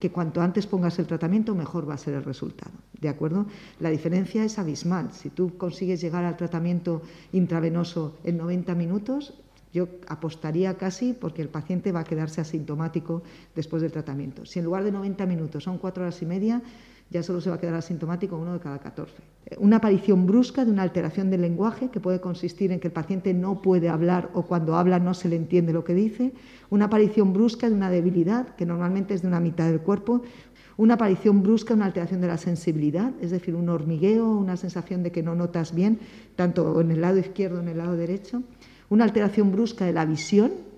que cuanto antes pongas el tratamiento, mejor va a ser el resultado, ¿de acuerdo? La diferencia es abismal. Si tú consigues llegar al tratamiento intravenoso en 90 minutos, yo apostaría casi porque el paciente va a quedarse asintomático después del tratamiento. Si en lugar de 90 minutos son 4 horas y media, ya solo se va a quedar asintomático 1 de cada 14. Una aparición brusca de una alteración del lenguaje, que puede consistir en que el paciente no puede hablar o cuando habla no se le entiende lo que dice. Una aparición brusca de una debilidad, que normalmente es de una mitad del cuerpo. Una aparición brusca, una alteración de la sensibilidad, es decir, un hormigueo, una sensación de que no notas bien, tanto en el lado izquierdo como en el lado derecho. Una alteración brusca de la visión,